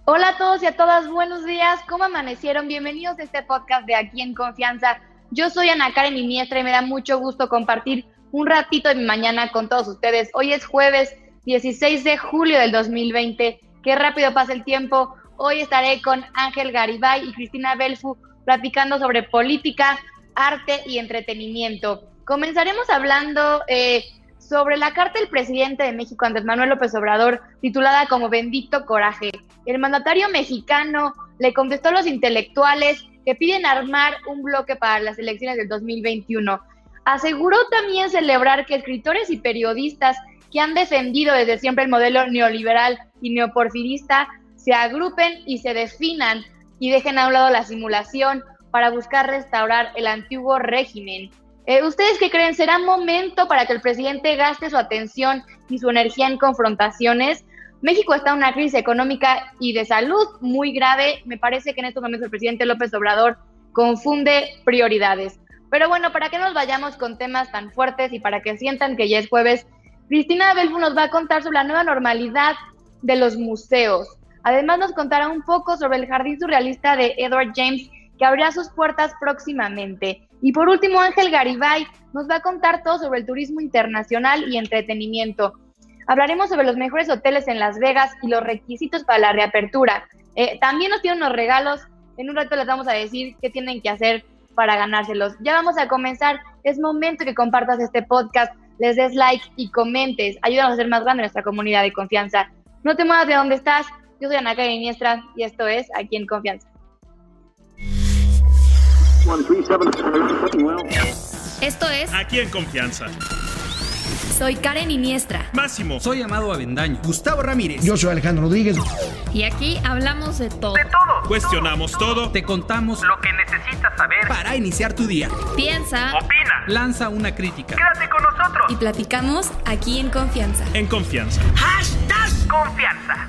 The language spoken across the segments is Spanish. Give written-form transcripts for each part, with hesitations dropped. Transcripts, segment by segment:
Hola a todos y a todas, buenos días, ¿cómo amanecieron? Bienvenidos a este podcast de Aquí en Confianza. Yo soy Ana Karen Iniestra y me da mucho gusto compartir un ratito de mi mañana con todos ustedes. Hoy es jueves 16 de julio del 2020. Qué rápido pasa el tiempo. Hoy estaré con Ángel Garibay y Cristina Belfu platicando sobre política, arte y entretenimiento. Comenzaremos hablando sobre la carta del presidente de México, Andrés Manuel López Obrador, titulada como Bendito Coraje. El mandatario mexicano le contestó a los intelectuales que piden armar un bloque para las elecciones del 2021. Aseguró también celebrar que escritores y periodistas que han defendido desde siempre el modelo neoliberal y neoporfirista se agrupen y se definan y dejen a un lado la simulación para buscar restaurar el antiguo régimen. ¿Ustedes qué creen? ¿Será momento para que el presidente gaste su atención y su energía en confrontaciones? México está en una crisis económica y de salud muy grave. Me parece que en estos momentos el presidente López Obrador confunde prioridades. Pero bueno, para que nos vayamos con temas tan fuertes y para que sientan que ya es jueves, Cristina Belfu nos va a contar sobre la nueva normalidad de los museos. Además nos contará un poco sobre el jardín surrealista de Edward James, que abrirá sus puertas próximamente. Y por último, Ángel Garibay nos va a contar todo sobre el turismo internacional y entretenimiento. Hablaremos sobre los mejores hoteles en Las Vegas y los requisitos para la reapertura. También nos tienen unos regalos. En un rato les vamos a decir qué tienen que hacer para ganárselos. Ya vamos a comenzar. Es momento que compartas este podcast, les des like y comentes. Ayúdanos a hacer más grande nuestra comunidad de confianza. No te muevas de donde estás. Yo soy Ana Karen Iniestra y esto es Aquí en Confianza. Esto es Aquí en Confianza. Soy Karen Iniestra. Máximo. Soy Amado Avendaño. Gustavo Ramírez. Yo soy Alejandro Rodríguez. Y aquí hablamos de todo. Cuestionamos todo. Te contamos lo que necesitas saber para iniciar tu día. Piensa. Opina. Lanza una crítica. Quédate con nosotros. Y platicamos Aquí en Confianza. En Confianza. #Confianza.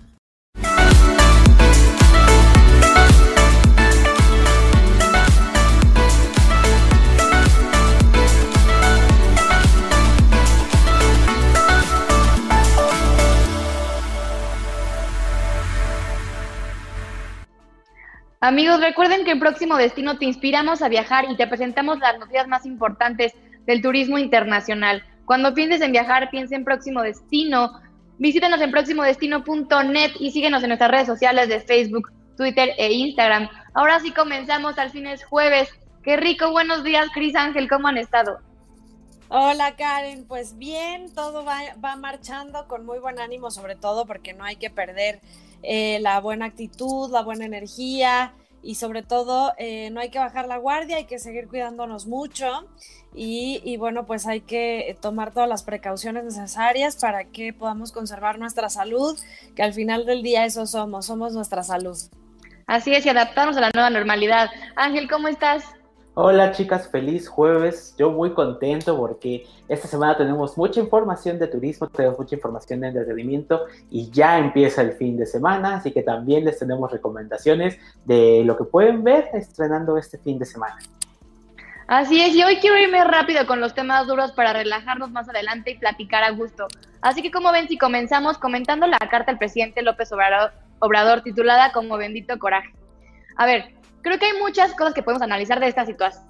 Amigos, recuerden que en Próximo Destino te inspiramos a viajar y te presentamos las noticias más importantes del turismo internacional. Cuando pienses en viajar, piensa en Próximo Destino. Visítanos en proximodestino.net y síguenos en nuestras redes sociales de Facebook, Twitter e Instagram. Ahora sí comenzamos, al fin es jueves. ¡Qué rico! Buenos días, Cris, Ángel, ¿cómo han estado? Hola Karen, pues bien, todo va marchando con muy buen ánimo, sobre todo porque no hay que perder la buena actitud, la buena energía y sobre todo no hay que bajar la guardia, hay que seguir cuidándonos mucho y bueno, pues hay que tomar todas las precauciones necesarias para que podamos conservar nuestra salud, que al final del día eso somos nuestra salud. Así es, y adaptarnos a la nueva normalidad. Ángel, ¿cómo estás? Hola chicas, feliz jueves. Yo muy contento porque esta semana tenemos mucha información de turismo, tenemos mucha información de entretenimiento y ya empieza el fin de semana, así que también les tenemos recomendaciones de lo que pueden ver estrenando este fin de semana. Así es, y hoy quiero irme rápido con los temas duros para relajarnos más adelante y platicar a gusto. Así que como ven, si comenzamos comentando la carta del presidente López Obrador titulada como Bendito Coraje. A ver, creo que hay muchas cosas que podemos analizar de esta situación.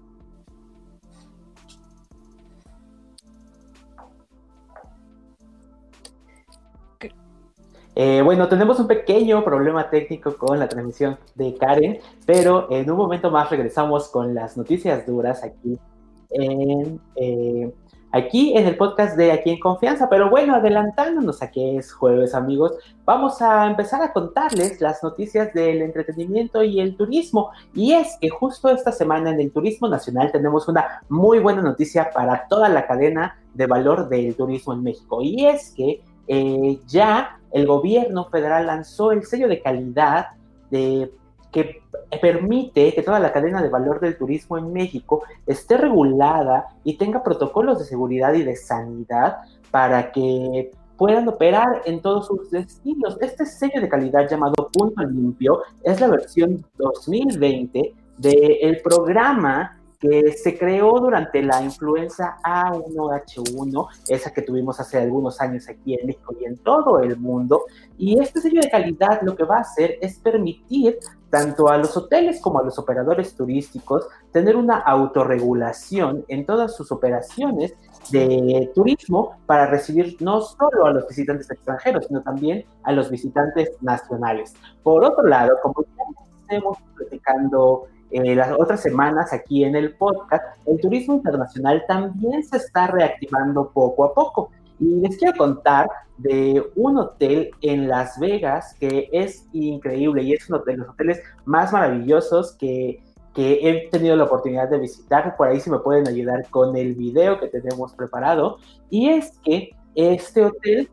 Bueno, tenemos un pequeño problema técnico con la transmisión de Karen, pero en un momento más regresamos con las noticias duras aquí en el podcast de Aquí en Confianza. Pero bueno, adelantándonos a que es jueves, amigos, vamos a empezar a contarles las noticias del entretenimiento y el turismo. Y es que justo esta semana en el turismo nacional tenemos una muy buena noticia para toda la cadena de valor del turismo en México. Y es que ya el gobierno federal lanzó el sello de calidad que permite que toda la cadena de valor del turismo en México esté regulada y tenga protocolos de seguridad y de sanidad para que puedan operar en todos sus destinos. Este sello de calidad llamado Punto Limpio es la versión 2020 del programa que se creó durante la influenza A1H1, esa que tuvimos hace algunos años aquí en México y en todo el mundo. Y este sello de calidad lo que va a hacer es permitir tanto a los hoteles como a los operadores turísticos tener una autorregulación en todas sus operaciones de turismo para recibir no solo a los visitantes extranjeros, sino también a los visitantes nacionales. Por otro lado, como ya estamos platicando las otras semanas aquí en el podcast, el turismo internacional también se está reactivando poco a poco. Y les quiero contar de un hotel en Las Vegas que es increíble y es uno de los hoteles más maravillosos que he tenido la oportunidad de visitar. Por ahí si me pueden ayudar con el video que tenemos preparado. Y es que este hotel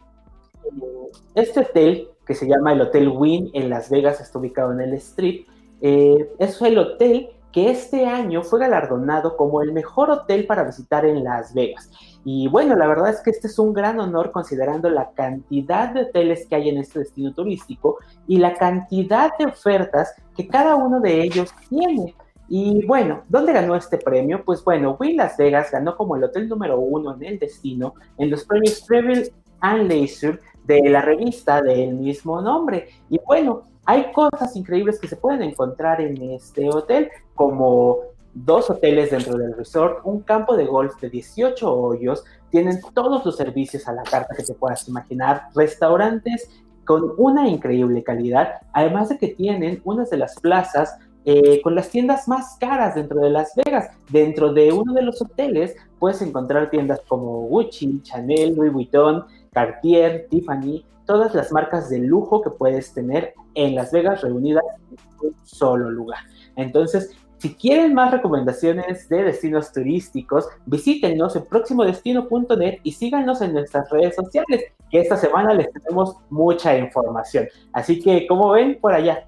que se llama el Hotel Wynn en Las Vegas, está ubicado en el Strip, es el hotel que este año fue galardonado como el mejor hotel para visitar en Las Vegas. Y bueno, la verdad es que este es un gran honor considerando la cantidad de hoteles que hay en este destino turístico y la cantidad de ofertas que cada uno de ellos tiene. Y bueno, ¿dónde ganó este premio? Pues bueno, Wynn Las Vegas ganó como el hotel número 1 en el destino en los premios Travel and Leisure de la revista del mismo nombre. Y bueno, hay cosas increíbles que se pueden encontrar en este hotel, como 2 hoteles dentro del resort, un campo de golf de 18 hoyos, tienen todos los servicios a la carta que te puedas imaginar, restaurantes con una increíble calidad, además de que tienen una de las plazas con las tiendas más caras dentro de Las Vegas. Dentro de uno de los hoteles puedes encontrar tiendas como Gucci, Chanel, Louis Vuitton, Cartier, Tiffany, todas las marcas de lujo que puedes tener en Las Vegas reunidas en un solo lugar. Entonces, si quieren más recomendaciones de destinos turísticos, visítenos en proximodestino.net y síganos en nuestras redes sociales, que esta semana les tenemos mucha información. Así que, ¿cómo ven por allá?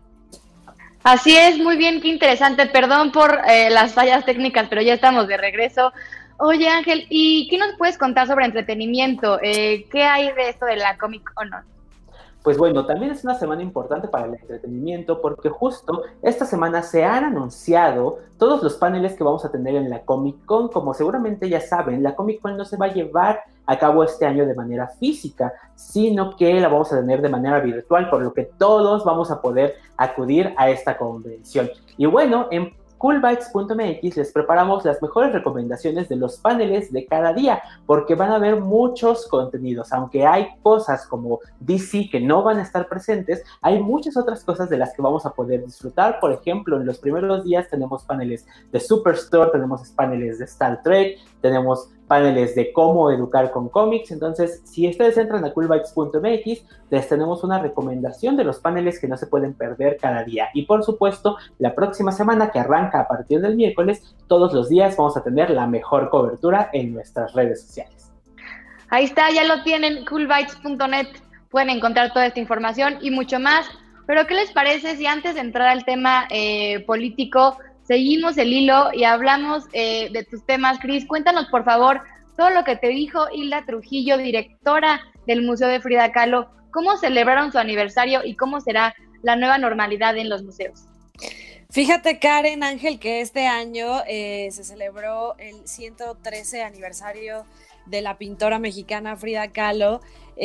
Así es, muy bien, qué interesante. Perdón por las fallas técnicas, pero ya estamos de regreso. Oye, Ángel, ¿y qué nos puedes contar sobre entretenimiento? ¿Qué hay de esto de la Comic Con? Pues bueno, también es una semana importante para el entretenimiento porque justo esta semana se han anunciado todos los paneles que vamos a tener en la Comic Con. Como seguramente ya saben, la Comic Con no se va a llevar a cabo este año de manera física, sino que la vamos a tener de manera virtual, por lo que todos vamos a poder acudir a esta convención. Y bueno, en coolbytes.mx les preparamos las mejores recomendaciones de los paneles de cada día, porque van a haber muchos contenidos. Aunque hay cosas como DC que no van a estar presentes, hay muchas otras cosas de las que vamos a poder disfrutar. Por ejemplo, en los primeros días tenemos paneles de Superstore, tenemos paneles de Star Trek, tenemos paneles de cómo educar con cómics. Entonces, si ustedes entran a coolbytes.mx, les tenemos una recomendación de los paneles que no se pueden perder cada día. Y por supuesto, la próxima semana, que arranca a partir del miércoles, todos los días vamos a tener la mejor cobertura en nuestras redes sociales. Ahí está, ya lo tienen, coolbytes.net. Pueden encontrar toda esta información y mucho más. Pero, ¿qué les parece si antes de entrar al tema político, seguimos el hilo y hablamos de tus temas? Cris, cuéntanos por favor todo lo que te dijo Hilda Trujillo, directora del Museo de Frida Kahlo, cómo celebraron su aniversario y cómo será la nueva normalidad en los museos. Fíjate, Karen, Ángel, que este año se celebró el 113 aniversario de la pintora mexicana Frida Kahlo,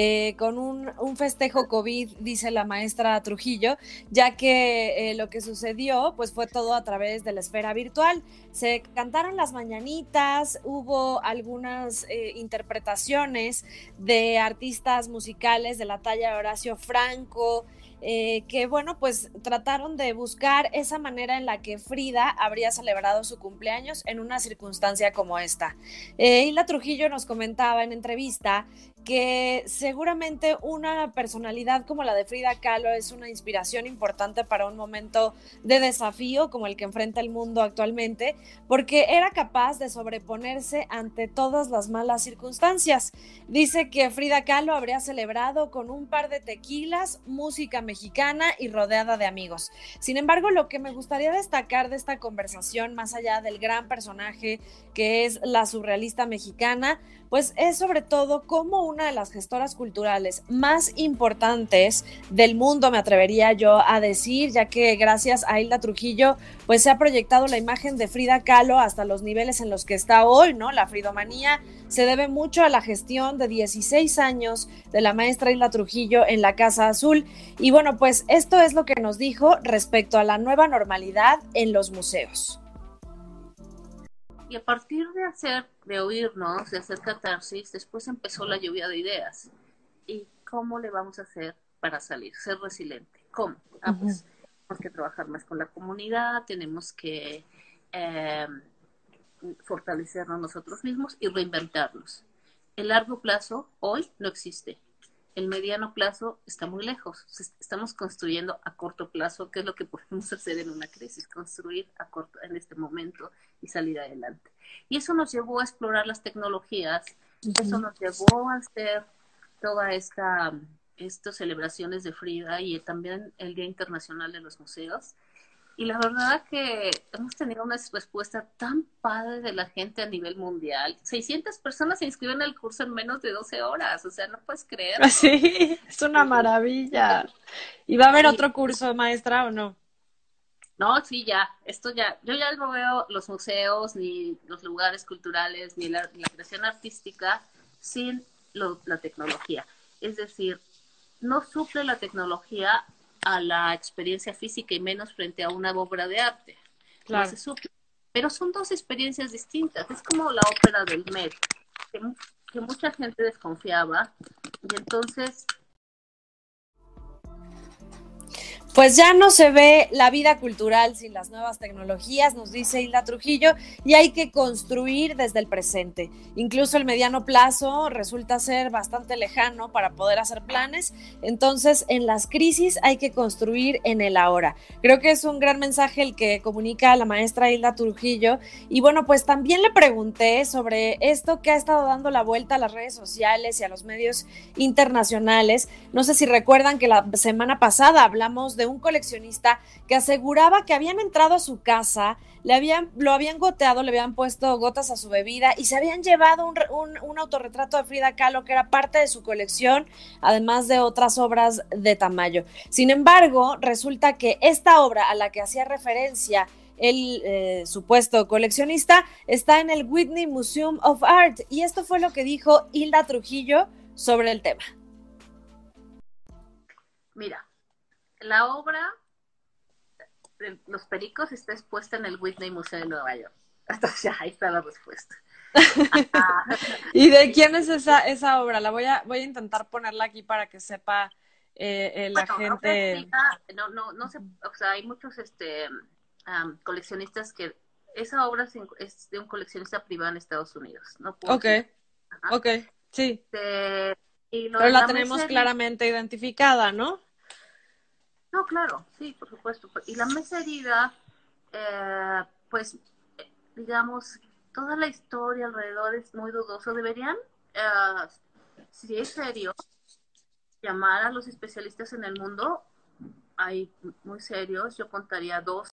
con un festejo COVID, dice la maestra Trujillo, ya que lo que sucedió pues fue todo a través de la esfera virtual. Se cantaron las mañanitas, hubo algunas interpretaciones de artistas musicales de la talla de Horacio Franco, que bueno, pues trataron de buscar esa manera en la que Frida habría celebrado su cumpleaños en una circunstancia como esta. Hilda Trujillo nos comentaba en entrevista que seguramente una personalidad como la de Frida Kahlo es una inspiración importante para un momento de desafío como el que enfrenta el mundo actualmente, porque era capaz de sobreponerse ante todas las malas circunstancias. Dice que Frida Kahlo habría celebrado con un par de tequilas, música mexicana y rodeada de amigos. Sin embargo, lo que me gustaría destacar de esta conversación, más allá del gran personaje que es la surrealista mexicana, pues es sobre todo como una de las gestoras culturales más importantes del mundo, me atrevería yo a decir, ya que gracias a Hilda Trujillo, pues se ha proyectado la imagen de Frida Kahlo hasta los niveles en los que está hoy, ¿no? La fridomanía se debe mucho a la gestión de 16 años de la maestra Hilda Trujillo en la Casa Azul. Y bueno, pues esto es lo que nos dijo respecto a la nueva normalidad en los museos. Y a partir de oírnos, de hacer catarsis, después empezó la lluvia de ideas. ¿Y cómo le vamos a hacer para salir? Ser resiliente. ¿Cómo? Pues tenemos que trabajar más con la comunidad, tenemos que fortalecernos nosotros mismos y reinventarnos. El largo plazo hoy no existe. El mediano plazo está muy lejos. Estamos construyendo a corto plazo, que es lo que podemos hacer en una crisis, construir en este momento y salir adelante. Y eso nos llevó a explorar las tecnologías, eso nos llevó a hacer toda estas celebraciones de Frida y también el Día Internacional de los Museos. Y la verdad que hemos tenido una respuesta tan padre de la gente a nivel mundial. 600 personas se inscriben al curso en menos de 12 horas. O sea, no puedes creerlo. Sí, es una maravilla. ¿Y va a haber otro curso, maestra, o no? No, sí, ya. Yo ya no veo los museos, ni los lugares culturales, ni la creación artística sin la tecnología. Es decir, no suple la tecnología a la experiencia física y menos frente a una obra de arte. Claro. No se suple. Pero son dos experiencias distintas. Es como la ópera del Met, que mucha gente desconfiaba. Y entonces... Pues ya no se ve la vida cultural sin las nuevas tecnologías, nos dice Hilda Trujillo, y hay que construir desde el presente. Incluso el mediano plazo resulta ser bastante lejano para poder hacer planes, entonces en las crisis hay que construir en el ahora. Creo que es un gran mensaje el que comunica la maestra Hilda Trujillo, y bueno, pues también le pregunté sobre esto que ha estado dando la vuelta a las redes sociales y a los medios internacionales. No sé si recuerdan que la semana pasada hablamos de un coleccionista que aseguraba que habían entrado a su casa, lo habían goteado, le habían puesto gotas a su bebida y se habían llevado un autorretrato de Frida Kahlo que era parte de su colección, además de otras obras de Tamayo. Sin embargo, resulta que esta obra a la que hacía referencia el supuesto coleccionista está en el Whitney Museum of Art, y esto fue lo que dijo Hilda Trujillo sobre el tema. Mira, la obra de Los Pericos está expuesta en el Whitney Museo de Nueva York. Entonces, ahí está la respuesta. ¿Y de quién es esa obra? La voy a intentar ponerla aquí para que sepa la gente. No sé, o sea, hay muchos coleccionistas que esa obra es de un coleccionista privado en Estados Unidos. No puedo decir. Sí. Pero la tenemos claramente identificada, ¿no? No, claro, sí, por supuesto. Y la mesa herida, pues, digamos, toda la historia alrededor es muy dudoso. Deberían, si es serio, llamar a los especialistas en el mundo. Hay muy serios, yo contaría 2.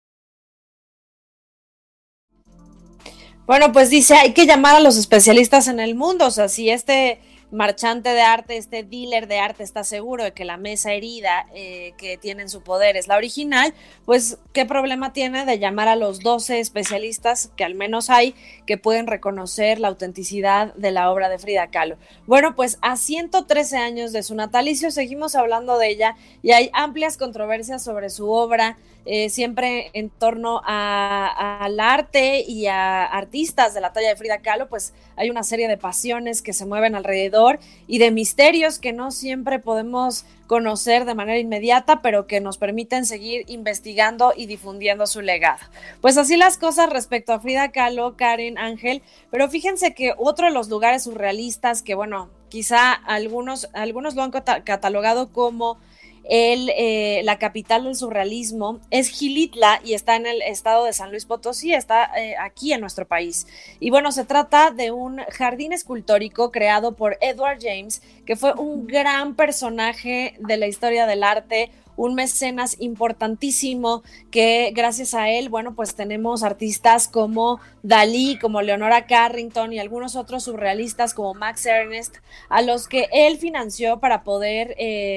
Bueno, pues dice, hay que llamar a los especialistas en el mundo. O sea, si este marchante de arte, este dealer de arte está seguro de que la mesa herida que tiene en su poder es la original, pues ¿qué problema tiene de llamar a los 12 especialistas que al menos hay que pueden reconocer la autenticidad de la obra de Frida Kahlo? Bueno, pues a 113 años de su natalicio seguimos hablando de ella y hay amplias controversias sobre su obra, siempre en torno al arte y a artistas de la talla de Frida Kahlo. Pues hay una serie de pasiones que se mueven alrededor y de misterios que no siempre podemos conocer de manera inmediata, pero que nos permiten seguir investigando y difundiendo su legado. Pues así las cosas respecto a Frida Kahlo, Karen, Ángel, pero fíjense que otro de los lugares surrealistas que, bueno, quizá algunos lo han catalogado como la capital del surrealismo es Xilitla, y está en el estado de San Luis Potosí, está aquí en nuestro país. Y bueno, se trata de un jardín escultórico creado por Edward James, que fue un gran personaje de la historia del arte, un mecenas importantísimo que gracias a él, bueno, pues tenemos artistas como Dalí, como Leonora Carrington y algunos otros surrealistas como Max Ernst, a los que él financió para poder,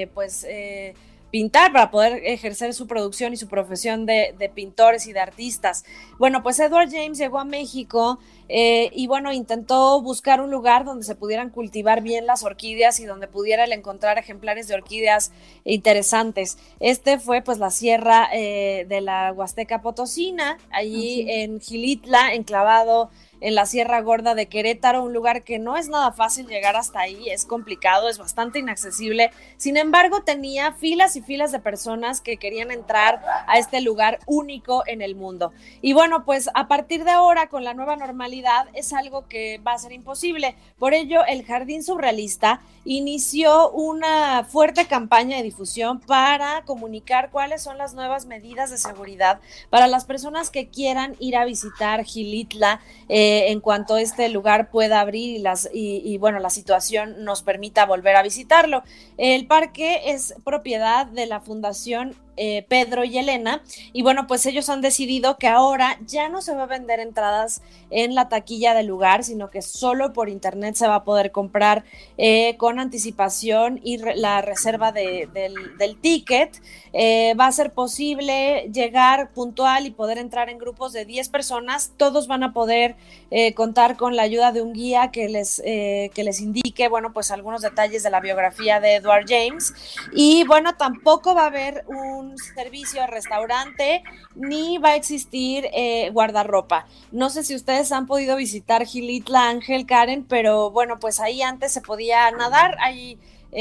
pintar, para poder ejercer su producción y su profesión de pintores y de artistas. Bueno, pues Edward James llegó a México y bueno, intentó buscar un lugar donde se pudieran cultivar bien las orquídeas y donde pudiera él encontrar ejemplares de orquídeas interesantes. Fue pues la sierra de la Huasteca Potosina, allí en Xilitla, enclavado en la Sierra Gorda de Querétaro, un lugar que no es nada fácil llegar hasta ahí, es complicado, es bastante inaccesible. Sin embargo, tenía filas y filas de personas que querían entrar a este lugar único en el mundo. Y bueno, pues a partir de ahora, con la nueva normalidad, es algo que va a ser imposible. Por ello, el Jardín Surrealista inició una fuerte campaña de difusión para comunicar cuáles son las nuevas medidas de seguridad para las personas que quieran ir a visitar Xilitla en cuanto este lugar pueda abrir y bueno, la situación nos permita volver a visitarlo. El parque es propiedad de la Fundación Pedro y Elena, y bueno, pues ellos han decidido que ahora ya no se va a vender entradas en la taquilla del lugar, sino que solo por internet se va a poder comprar con anticipación y la reserva del ticket. Va a ser posible llegar puntual y poder entrar en grupos de 10 personas. Todos van a poder contar con la ayuda de un guía que les indique, bueno, pues algunos detalles de la biografía de Edward James. Y bueno, tampoco va a haber un servicio de restaurante ni va a existir guardarropa. No sé si ustedes han podido visitar Xilitla, Ángel, Karen, pero bueno, pues ahí antes se podía nadar. Ahí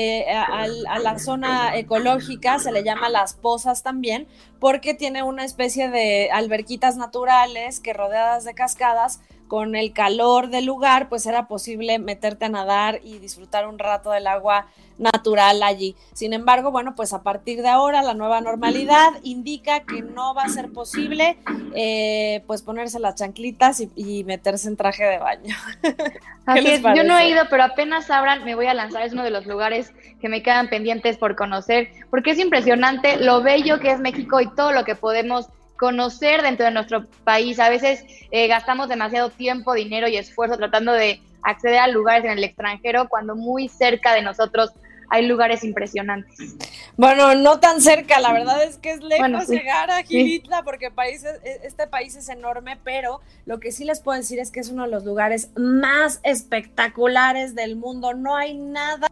a la zona ecológica se le llama Las Pozas también, porque tiene una especie de alberquitas naturales que, rodeadas de cascadas, con el calor del lugar, pues era posible meterte a nadar y disfrutar un rato del agua natural allí. Sin embargo, bueno, pues a partir de ahora la nueva normalidad indica que no va a ser posible pues ponerse las chanclitas y meterse en traje de baño. Así es, yo no he ido, pero apenas abran me voy a lanzar. Es uno de los lugares que me quedan pendientes por conocer, porque es impresionante lo bello que es México y todo lo que podemos conocer dentro de nuestro país. A veces gastamos demasiado tiempo, dinero y esfuerzo tratando de acceder a lugares en el extranjero, cuando muy cerca de nosotros hay lugares impresionantes. Bueno, no tan cerca, la verdad es que es lejos llegar a Xilitla, sí, porque este país es enorme, pero lo que sí les puedo decir es que es uno de los lugares más espectaculares del mundo. No hay nada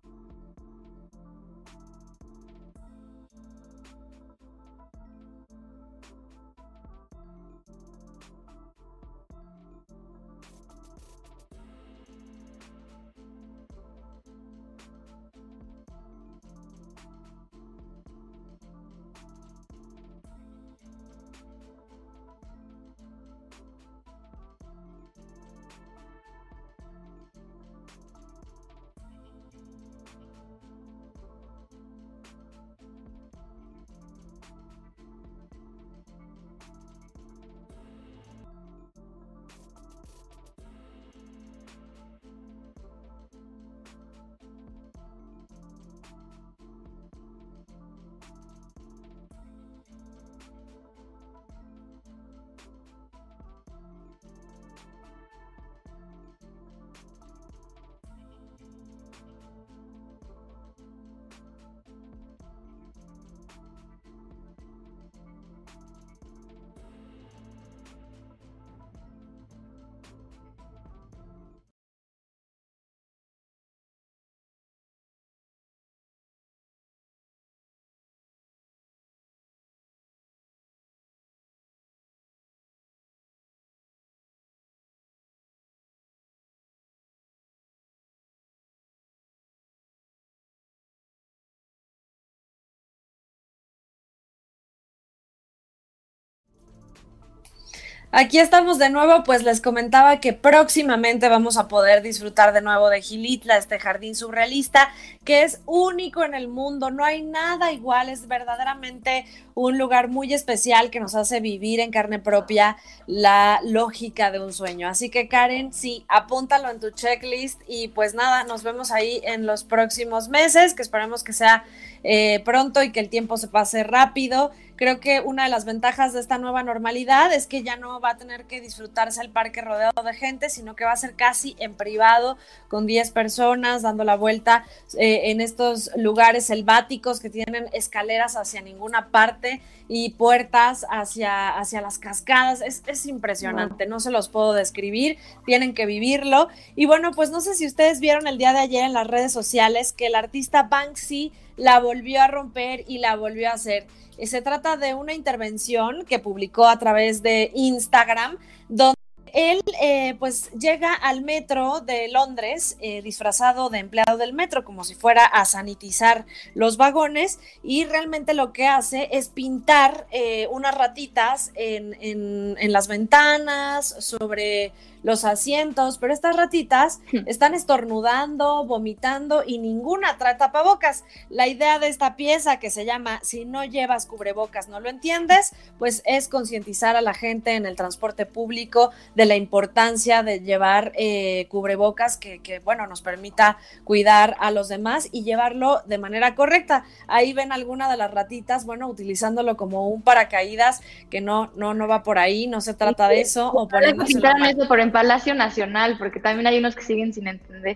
Aquí estamos de nuevo. Pues les comentaba que próximamente vamos a poder disfrutar de nuevo de Xilitla, este jardín surrealista que es único en el mundo. No hay nada igual, es verdaderamente un lugar muy especial que nos hace vivir en carne propia la lógica de un sueño. Así que Karen, sí, apúntalo en tu checklist y pues nada, nos vemos ahí en los próximos meses, que esperemos que sea pronto y que el tiempo se pase rápido. Creo que una de las ventajas de esta nueva normalidad es que ya no va a tener que disfrutarse el parque rodeado de gente, sino que va a ser casi en privado, con 10 personas, dando la vuelta en estos lugares selváticos que tienen escaleras hacia ninguna parte y puertas hacia las cascadas. Es impresionante, no se los puedo describir, tienen que vivirlo. Y bueno, pues no sé si ustedes vieron el día de ayer en las redes sociales que el artista Banksy la volvió a romper y la volvió a hacer. Se trata de una intervención que publicó a través de Instagram, donde él pues llega al metro de Londres disfrazado de empleado del metro, como si fuera a sanitizar los vagones, y realmente lo que hace es pintar unas ratitas en las ventanas, sobre los asientos, pero estas ratitas están estornudando, vomitando y ninguna trae tapabocas. La idea de esta pieza, que se llama Si no llevas cubrebocas no lo entiendes, pues es concientizar a la gente en el transporte público de la importancia de llevar cubrebocas que bueno, nos permita cuidar a los demás y llevarlo de manera correcta. Ahí ven alguna de las ratitas, bueno, utilizándolo como un paracaídas, que no va por ahí, no se trata de eso. O poniéndose eso por en Palacio Nacional, porque también hay unos que siguen sin entender.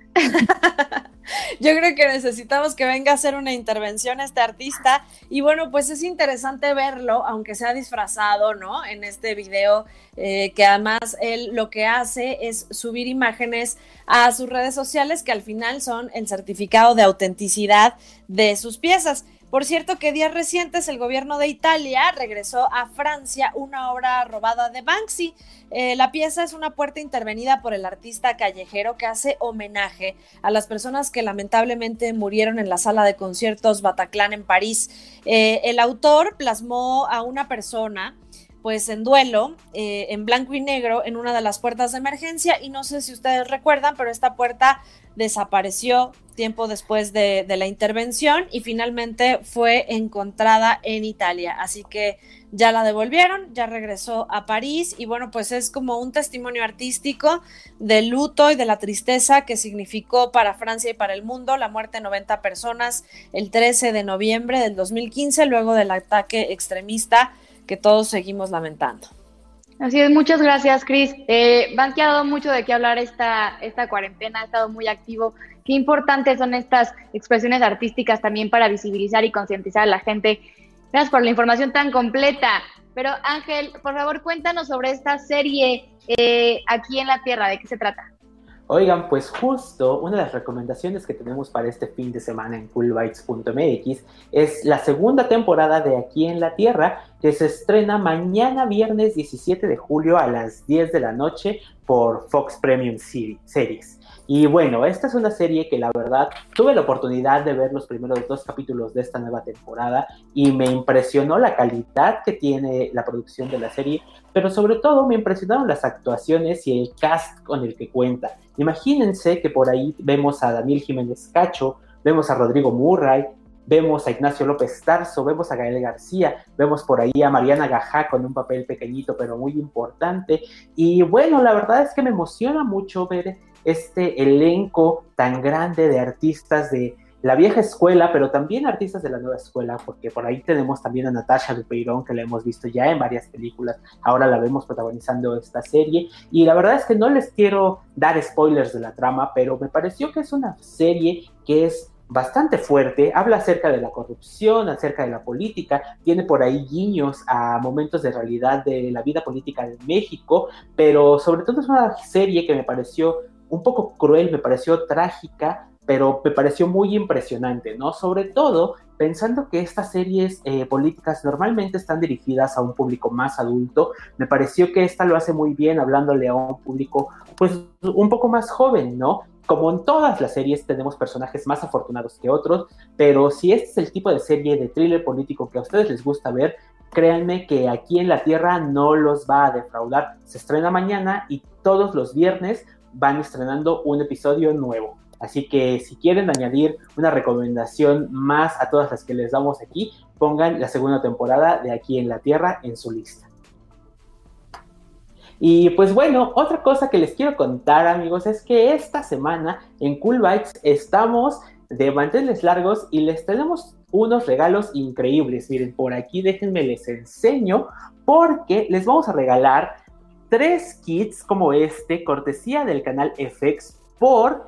Yo creo que necesitamos que venga a hacer una intervención este artista, y bueno, pues es interesante verlo, aunque sea disfrazado, ¿no? En este video, que además él lo que hace es subir imágenes a sus redes sociales que al final son el certificado de autenticidad de sus piezas. Por cierto, que días recientes el gobierno de Italia regresó a Francia una obra robada de Banksy. La pieza es una puerta intervenida por el artista callejero que hace homenaje a las personas que lamentablemente murieron en la sala de conciertos Bataclan en París. El autor plasmó a una persona pues en duelo, en blanco y negro, en una de las puertas de emergencia, y no sé si ustedes recuerdan, pero esta puerta desapareció tiempo después de la intervención y finalmente fue encontrada en Italia, así que ya la devolvieron, ya regresó a París, y bueno, pues es como un testimonio artístico del luto y de la tristeza que significó para Francia y para el mundo la muerte de 90 personas el 13 de noviembre del 2015, luego del ataque extremista que todos seguimos lamentando. Así es, muchas gracias, Cris. Banksy ha dado mucho de qué hablar esta cuarentena, ha estado muy activo. Qué importantes son estas expresiones artísticas también para visibilizar y concientizar a la gente. Gracias por la información tan completa. Pero Ángel, por favor, cuéntanos sobre esta serie Aquí en la Tierra, ¿de qué se trata? Oigan, pues justo una de las recomendaciones que tenemos para este fin de semana en coolbytes.mx es la segunda temporada de Aquí en la Tierra, que se estrena mañana viernes 17 de julio a las 10 de la noche por Fox Premium Series. Y bueno, esta es una serie que la verdad tuve la oportunidad de ver los primeros 2 capítulos de esta nueva temporada y me impresionó la calidad que tiene la producción de la serie, pero sobre todo me impresionaron las actuaciones y el cast con el que cuenta. Imagínense que por ahí vemos a Daniel Jiménez Cacho, vemos a Rodrigo Murray, vemos a Ignacio López Tarso, vemos a Gael García, vemos por ahí a Mariana Gajá con un papel pequeñito pero muy importante. Y bueno, la verdad es que me emociona mucho ver este elenco tan grande de artistas de la vieja escuela, pero también artistas de la nueva escuela, porque por ahí tenemos también a Natasha Dupeirón, que la hemos visto ya en varias películas, ahora la vemos protagonizando esta serie, y la verdad es que no les quiero dar spoilers de la trama, pero me pareció que es una serie que es bastante fuerte, habla acerca de la corrupción, acerca de la política, tiene por ahí guiños a momentos de realidad de la vida política de México, pero sobre todo es una serie que me pareció un poco cruel, me pareció trágica, pero me pareció muy impresionante, ¿no? Sobre todo pensando que estas series políticas normalmente están dirigidas a un público más adulto, me pareció que esta lo hace muy bien hablándole a un público pues un poco más joven, ¿no? Como en todas las series tenemos personajes más afortunados que otros, pero si este es el tipo de serie de thriller político que a ustedes les gusta ver, créanme que Aquí en la Tierra no los va a defraudar. Se estrena mañana y todos los viernes van estrenando un episodio nuevo. Así que si quieren añadir una recomendación más a todas las que les damos aquí, pongan la segunda temporada de Aquí en la Tierra en su lista. Y pues bueno, otra cosa que les quiero contar, amigos, es que esta semana en Cool Bytes estamos de manteles largos y les tenemos unos regalos increíbles. Miren, por aquí déjenme les enseño, porque les vamos a regalar 3 kits como este, cortesía del canal FX por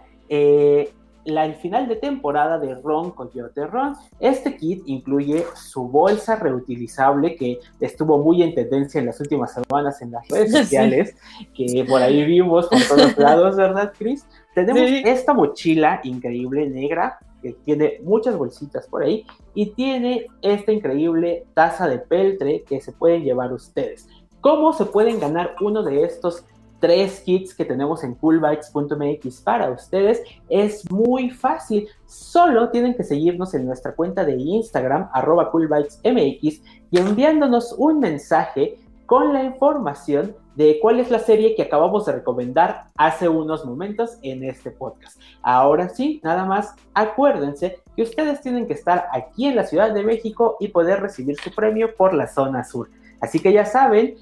el final de temporada de Ron Coyote Ron. Este kit incluye su bolsa reutilizable que estuvo muy en tendencia en las últimas semanas en las redes sociales, que por ahí vimos por todos lados, ¿verdad, Cris? Tenemos esta mochila increíble negra que tiene muchas bolsitas por ahí y tiene esta increíble taza de peltre que se pueden llevar ustedes. ¿Cómo se pueden ganar uno de estos 3 kits que tenemos en coolbytes.mx para ustedes? Es muy fácil, solo tienen que seguirnos en nuestra cuenta de Instagram @coolbytesmx y enviándonos un mensaje con la información de cuál es la serie que acabamos de recomendar hace unos momentos en este podcast. Ahora sí, nada más acuérdense que ustedes tienen que estar aquí en la Ciudad de México y poder recibir su premio por la zona sur. Así que ya saben,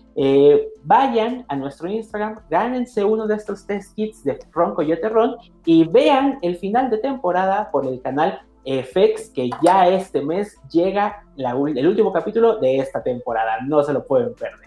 vayan a nuestro Instagram, gánense uno de estos 3 kits de Ron Coyote Ron y vean el final de temporada por el canal FX, que ya este mes llega el último capítulo de esta temporada. No se lo pueden perder.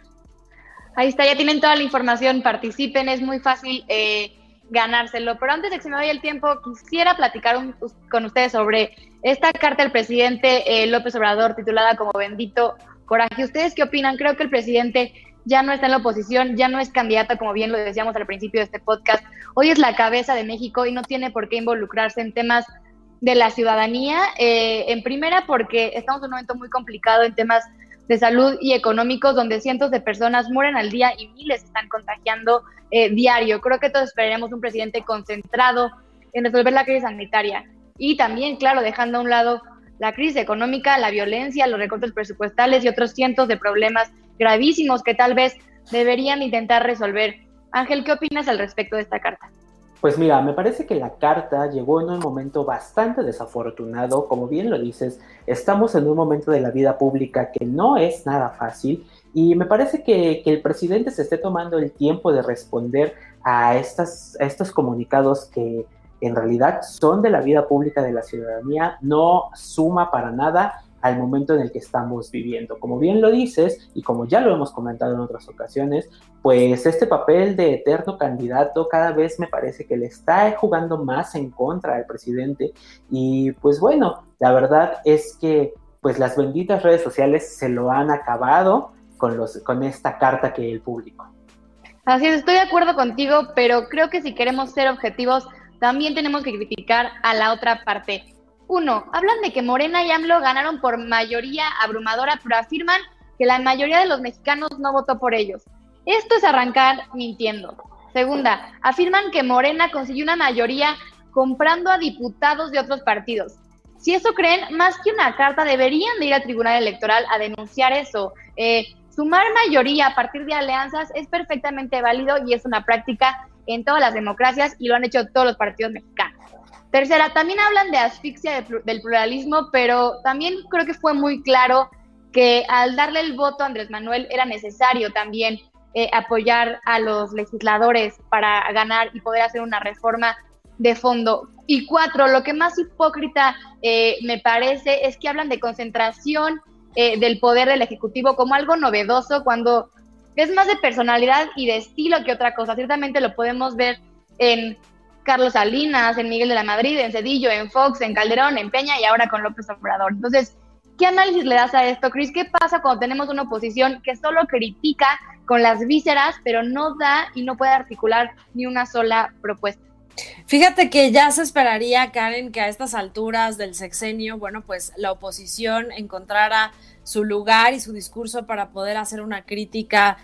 Ahí está, ya tienen toda la información, participen, es muy fácil ganárselo. Pero antes de que se me vaya el tiempo, quisiera platicar con ustedes sobre esta carta del presidente López Obrador titulada como Bendito Coraje. ¿Ustedes qué opinan? Creo que el presidente ya no está en la oposición, ya no es candidato, como bien lo decíamos al principio de este podcast. Hoy es la cabeza de México y no tiene por qué involucrarse en temas de la ciudadanía. En primera, porque estamos en un momento muy complicado en temas de salud y económicos, donde cientos de personas mueren al día y miles están contagiando diario. Creo que todos esperaremos un presidente concentrado en resolver la crisis sanitaria. Y también, claro, dejando a un lado la crisis económica, la violencia, los recortes presupuestales y otros cientos de problemas gravísimos que tal vez deberían intentar resolver. Ángel, ¿qué opinas al respecto de esta carta? Pues mira, me parece que la carta llegó en un momento bastante desafortunado. Como bien lo dices, estamos en un momento de la vida pública que no es nada fácil y me parece que el presidente se esté tomando el tiempo de responder a estos comunicados que en realidad son de la vida pública de la ciudadanía, no suma para nada al momento en el que estamos viviendo. Como bien lo dices, y como ya lo hemos comentado en otras ocasiones, pues este papel de eterno candidato cada vez me parece que le está jugando más en contra al presidente, y pues bueno, la verdad es que pues las benditas redes sociales se lo han acabado con esta carta que él publicó. Así es, estoy de acuerdo contigo, pero creo que si queremos ser objetivos, también tenemos que criticar a la otra parte. 1, hablan de que Morena y AMLO ganaron por mayoría abrumadora, pero afirman que la mayoría de los mexicanos no votó por ellos. Esto es arrancar mintiendo. 2, afirman que Morena consiguió una mayoría comprando a diputados de otros partidos. Si eso creen, más que una carta, deberían de ir al Tribunal Electoral a denunciar eso. Sumar mayoría a partir de alianzas es perfectamente válido y es una práctica en todas las democracias y lo han hecho todos los partidos mexicanos. 3, también hablan de asfixia del pluralismo, pero también creo que fue muy claro que al darle el voto a Andrés Manuel era necesario también apoyar a los legisladores para ganar y poder hacer una reforma de fondo. Y 4, lo que más hipócrita me parece es que hablan de concentración del poder del Ejecutivo como algo novedoso, cuando es más de personalidad y de estilo que otra cosa. Ciertamente lo podemos ver en Carlos Salinas, en Miguel de la Madrid, en Zedillo, en Fox, en Calderón, en Peña y ahora con López Obrador. Entonces, ¿qué análisis le das a esto, Cris? ¿Qué pasa cuando tenemos una oposición que solo critica con las vísceras, pero no da y no puede articular ni una sola propuesta? Fíjate que ya se esperaría, Karen, que a estas alturas del sexenio, bueno, pues la oposición encontrara su lugar y su discurso para poder hacer una crítica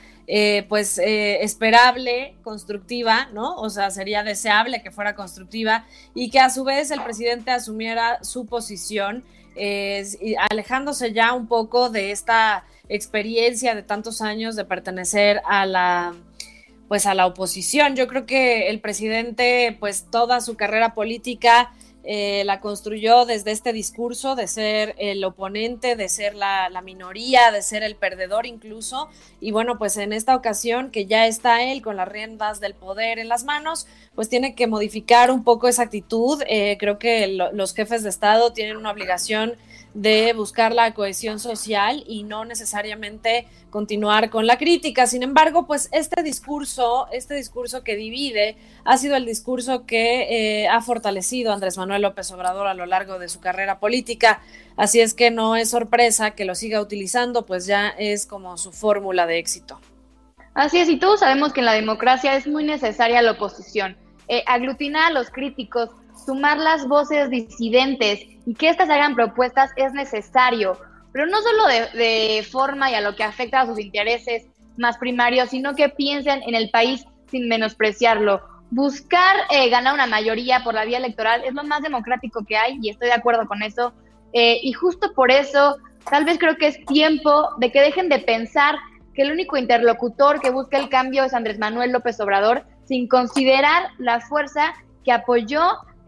esperable, constructiva, ¿no? O sea, sería deseable que fuera constructiva y que a su vez el presidente asumiera su posición, alejándose ya un poco de esta experiencia de tantos años de pertenecer a la oposición. Yo creo que el presidente, pues toda su carrera política la construyó desde este discurso de ser el oponente, de ser la minoría, de ser el perdedor incluso, y bueno, pues en esta ocasión que ya está él con las riendas del poder en las manos, pues tiene que modificar un poco esa actitud. Creo que los jefes de Estado tienen una obligación de buscar la cohesión social y no necesariamente continuar con la crítica. Sin embargo, pues este discurso que divide ha sido el discurso que ha fortalecido a Andrés Manuel López Obrador a lo largo de su carrera política, así es que no es sorpresa que lo siga utilizando, pues ya es como su fórmula de éxito. Así es, y todos sabemos que en la democracia es muy necesaria la oposición, aglutinar a los críticos, sumar las voces disidentes y que éstas hagan propuestas es necesario, pero no solo de forma y a lo que afecta a sus intereses más primarios, sino que piensen en el país sin menospreciarlo. Buscar ganar una mayoría por la vía electoral es lo más democrático que hay y estoy de acuerdo con eso, y justo por eso tal vez creo que es tiempo de que dejen de pensar que el único interlocutor que busca el cambio es Andrés Manuel López Obrador, sin considerar la fuerza que apoyó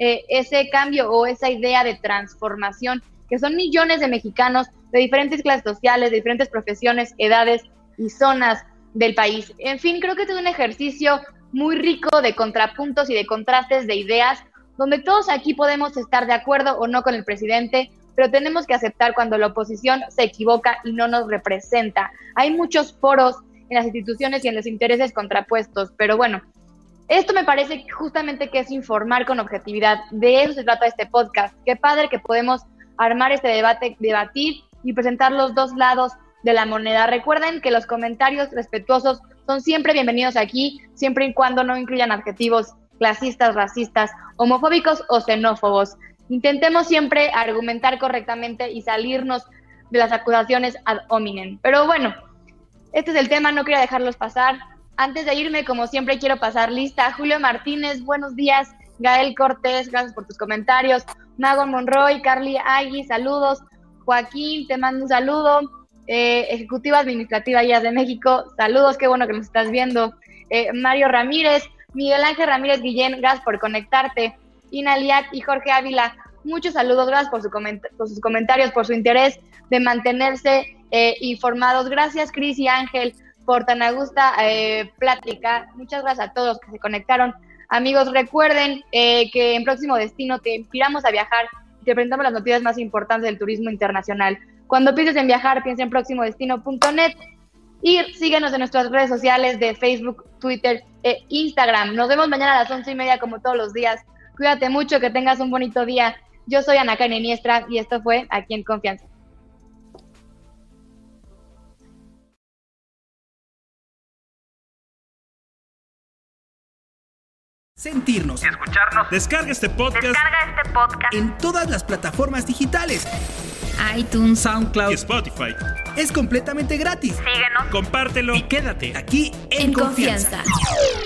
ese cambio o esa idea de transformación, que son millones de mexicanos de diferentes clases sociales, de diferentes profesiones, edades y zonas del país. En fin, creo que este es un ejercicio muy rico de contrapuntos y de contrastes de ideas, donde todos aquí podemos estar de acuerdo o no con el presidente, pero tenemos que aceptar cuando la oposición se equivoca y no nos representa. Hay muchos foros en las instituciones y en los intereses contrapuestos, pero bueno, esto me parece justamente que es informar con objetividad. De eso se trata este podcast. Qué padre que podemos armar este debate, debatir y presentar los dos lados de la moneda. Recuerden que los comentarios respetuosos son siempre bienvenidos aquí, siempre y cuando no incluyan adjetivos clasistas, racistas, homofóbicos o xenófobos. Intentemos siempre argumentar correctamente y salirnos de las acusaciones ad hominem. Pero bueno, este es el tema, no quería dejarlos pasar. Antes de irme, como siempre, quiero pasar lista. Julio Martínez, buenos días. Gael Cortés, gracias por tus comentarios. Mago Monroy, Carly Agui, saludos. Joaquín, te mando un saludo. Ejecutiva Administrativa IAS de México, saludos, qué bueno que nos estás viendo. Mario Ramírez, Miguel Ángel Ramírez Guillén, gracias por conectarte. Ina Liat y Jorge Ávila, muchos saludos, gracias por sus comentarios, por su interés de mantenerse informados. Gracias, Cris y Ángel, por tan augusta plática. Muchas gracias a todos que se conectaron. Amigos, recuerden que en Próximo Destino te inspiramos a viajar y te presentamos las noticias más importantes del turismo internacional. Cuando pienses en viajar, piensa en proximodestino.net y síguenos en nuestras redes sociales de Facebook, Twitter e Instagram. Nos vemos mañana a las 11:30 como todos los días. Cuídate mucho, que tengas un bonito día. Yo soy Ana Karen Iniestra y esto fue Aquí en Confianza. Sentirnos Y escucharnos. Descarga este podcast en todas las plataformas digitales. iTunes, SoundCloud y Spotify. es completamente gratis. Síguenos. Compártelo. Y quédate aquí en confianza.